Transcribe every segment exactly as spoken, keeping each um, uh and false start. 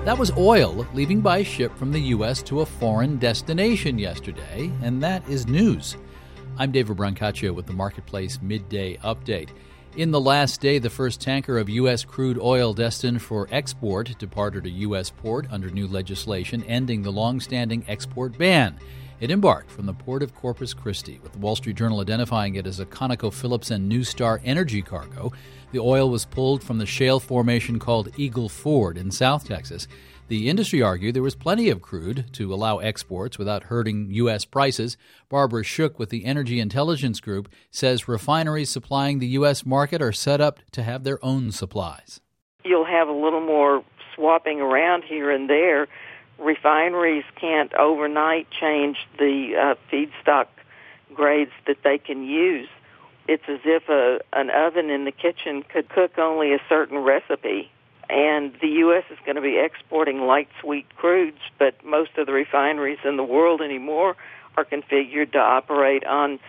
That was oil leaving by ship from the U S to a foreign destination yesterday, and that is news. I'm David Brancaccio with the Marketplace Midday Update. In the last day, the first tanker of U S crude oil destined for export departed a U S port under new legislation ending the long-standing export ban. It embarked from the port of Corpus Christi, with the Wall Street Journal identifying it as a ConocoPhillips and NuStar Energy cargo. The oil was pulled from the shale formation called Eagle Ford in South Texas. The industry argued there was plenty of crude to allow exports without hurting U S prices. Barbara Shook with the Energy Intelligence Group says refineries supplying the U S market are set up to have their own supplies. You'll have a little more swapping around here and there. Refineries can't overnight change the uh, feedstock grades that they can use. It's as if a, an oven in the kitchen could cook only a certain recipe. And the U S is going to be exporting light sweet crudes, but most of the refineries in the world anymore are configured to operate on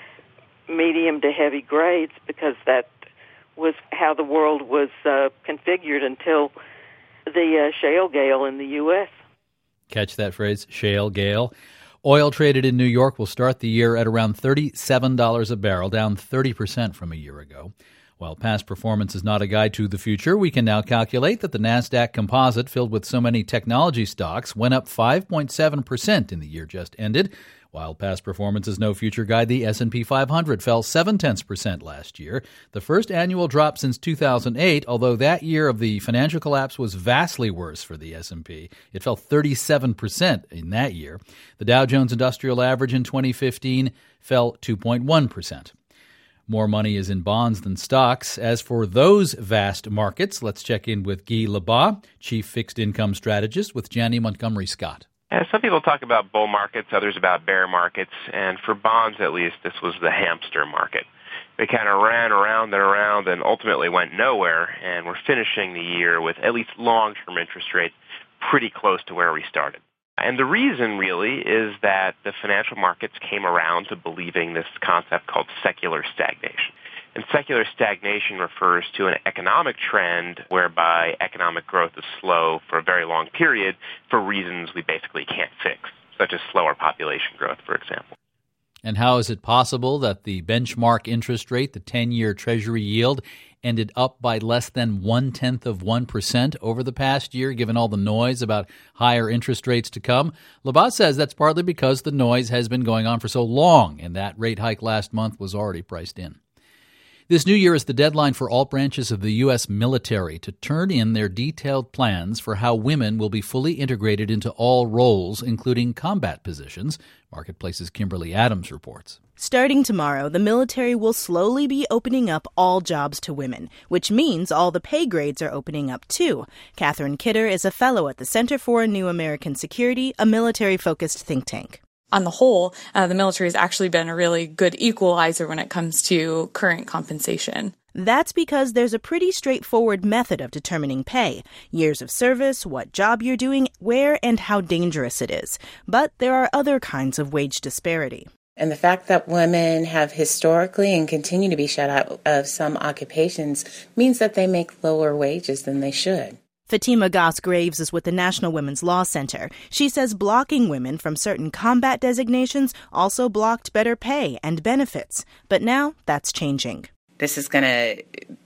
medium to heavy grades because that was how the world was uh, configured until the uh, shale gale in the U S. Catch that phrase, shale gale. Oil traded in New York will start the year at around thirty-seven dollars a barrel, down thirty percent from a year ago. While past performance is not a guide to the future, we can now calculate that the NASDAQ composite, filled with so many technology stocks, went up five point seven percent in the year just ended. While past performance is no future guide, the S and P five hundred fell seven tenths percent last year, the first annual drop since two thousand eight, although that year of the financial collapse was vastly worse for the S and P. It fell thirty-seven percent in that year. The Dow Jones Industrial Average in twenty fifteen fell two point one percent. More money is in bonds than stocks. As for those vast markets, let's check in with Guy Lebas, Chief Fixed Income Strategist with Janney Montgomery Scott. Yeah, some people talk about bull markets, others about bear markets, and for bonds at least, this was the hamster market. They kind of ran around and around and ultimately went nowhere, and we're finishing the year with at least long-term interest rates pretty close to where we started. And the reason really is that the financial markets came around to believing this concept called secular stagnation. And secular stagnation refers to an economic trend whereby economic growth is slow for a very long period for reasons we basically can't fix, such as slower population growth, for example. And how is it possible that the benchmark interest rate, the ten-year Treasury yield, ended up by less than one-tenth of one percent over the past year, given all the noise about higher interest rates to come? Lebas says that's partly because the noise has been going on for so long, and that rate hike last month was already priced in. This new year is the deadline for all branches of the U S military to turn in their detailed plans for how women will be fully integrated into all roles, including combat positions. Marketplace's Kimberly Adams reports. Starting tomorrow, the military will slowly be opening up all jobs to women, which means all the pay grades are opening up too. Catherine Kidder is a fellow at the Center for New American Security, a military-focused think tank. On the whole, uh, the military has actually been a really good equalizer when it comes to current compensation. That's because there's a pretty straightforward method of determining pay: years of service, what job you're doing, where, and how dangerous it is. But there are other kinds of wage disparity. And the fact that women have historically and continue to be shut out of some occupations means that they make lower wages than they should. Fatima Goss-Graves is with the National Women's Law Center. She says blocking women from certain combat designations also blocked better pay and benefits. But now that's changing. This is going to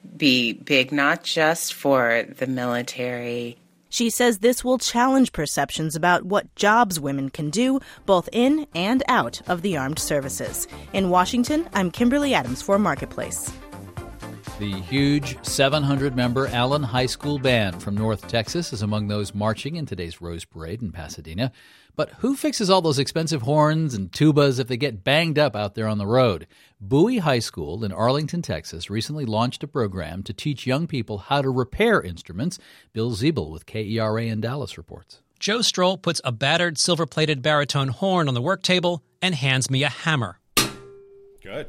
be big, not just for the military. She says this will challenge perceptions about what jobs women can do, both in and out of the armed services. In Washington, I'm Kimberly Adams for Marketplace. The huge seven hundred member Allen High School Band from North Texas is among those marching in today's Rose Parade in Pasadena. But who fixes all those expensive horns and tubas if they get banged up out there on the road? Bowie High School in Arlington, Texas, recently launched a program to teach young people how to repair instruments. Bill Ziebel with K E R A in Dallas reports. Joe Stroll puts a battered silver-plated baritone horn on the work table and hands me a hammer. Good.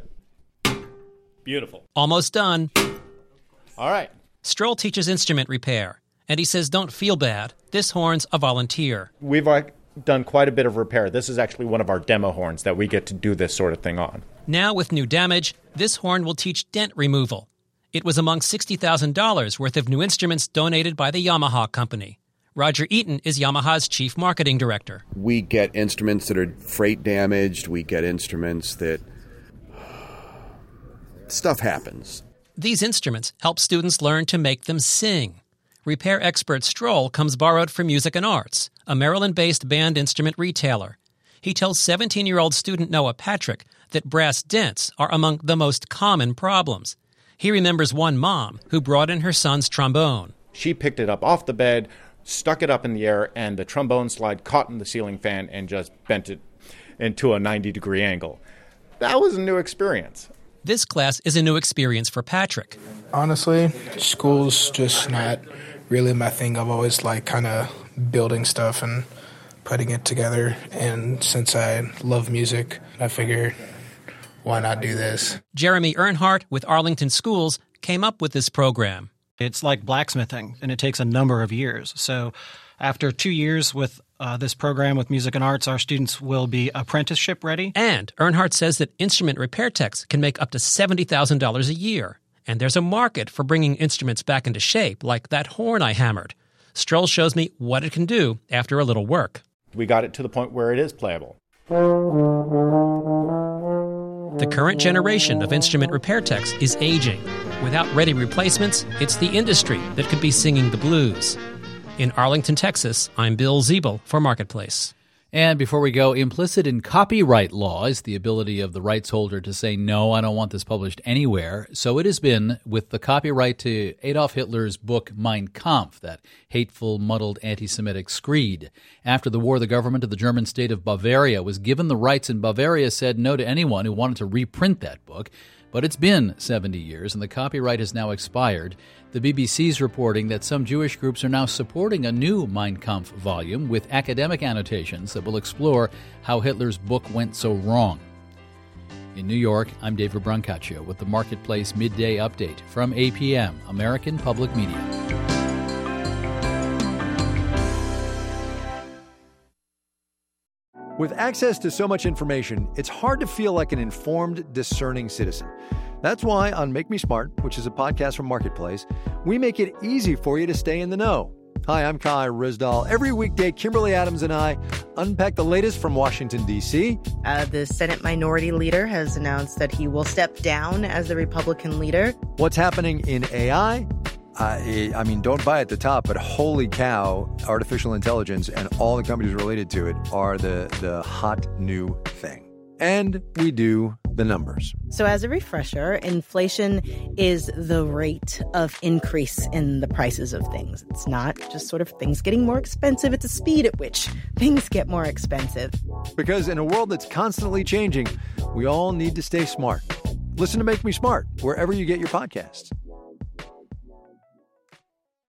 Beautiful. Almost done. All right. Stroll teaches instrument repair, and he says don't feel bad. This horn's a volunteer. We've uh, done quite a bit of repair. This is actually one of our demo horns that we get to do this sort of thing on. Now, with new damage, this horn will teach dent removal. It was among sixty thousand dollars worth of new instruments donated by the Yamaha company. Roger Eaton is Yamaha's chief marketing director. We get instruments that are freight damaged. We get instruments that... stuff happens. These instruments help students learn to make them sing. Repair expert Stroll comes borrowed from Music and Arts, a Maryland-based band instrument retailer. He tells seventeen-year-old student Noah Patrick that brass dents are among the most common problems. He remembers one mom who brought in her son's trombone. She picked it up off the bed, stuck it up in the air, and the trombone slide caught in the ceiling fan and just bent it into a ninety-degree angle. That was a new experience. This class is a new experience for Patrick. Honestly, school's just not really my thing. I've always liked kind of building stuff and putting it together. And since I love music, I figured, why not do this? Jeremy Earnhardt with Arlington Schools came up with this program. It's like blacksmithing, and it takes a number of years. So after two years with uh, this program with Music and Arts, our students will be apprenticeship ready. And Earnhardt says that instrument repair techs can make up to seventy thousand dollars a year. And there's a market for bringing instruments back into shape, like that horn I hammered. Stroll shows me what it can do after a little work. We got it to the point where it is playable. The current generation of instrument repair techs is aging. Without ready replacements, it's the industry that could be singing the blues. In Arlington, Texas, I'm Bill Ziebel for Marketplace. And before we go, implicit in copyright law is the ability of the rights holder to say, no, I don't want this published anywhere. So it has been with the copyright to Adolf Hitler's book Mein Kampf, that hateful, muddled anti-Semitic screed. After the war, the government of the German state of Bavaria was given the rights, and Bavaria said no to anyone who wanted to reprint that book. But it's been seventy years, and the copyright has now expired. The B B C's reporting that some Jewish groups are now supporting a new Mein Kampf volume with academic annotations that will explore how Hitler's book went so wrong. In New York, I'm David Brancaccio with the Marketplace Midday Update from A P M, American Public Media. With access to so much information, it's hard to feel like an informed, discerning citizen. That's why on Make Me Smart, which is a podcast from Marketplace, we make it easy for you to stay in the know. Hi, I'm Kai Rizdal. Every weekday, Kimberly Adams and I unpack the latest from Washington, D C Uh, the Senate Minority Leader has announced that he will step down as the Republican leader. What's happening in A I? Uh, I mean, don't buy at the top, but holy cow, artificial intelligence and all the companies related to it are the, the hot new thing. And we do the numbers. So as a refresher, inflation is the rate of increase in the prices of things. It's not just sort of things getting more expensive. It's a speed at which things get more expensive. Because in a world that's constantly changing, we all need to stay smart. Listen to Make Me Smart wherever you get your podcasts.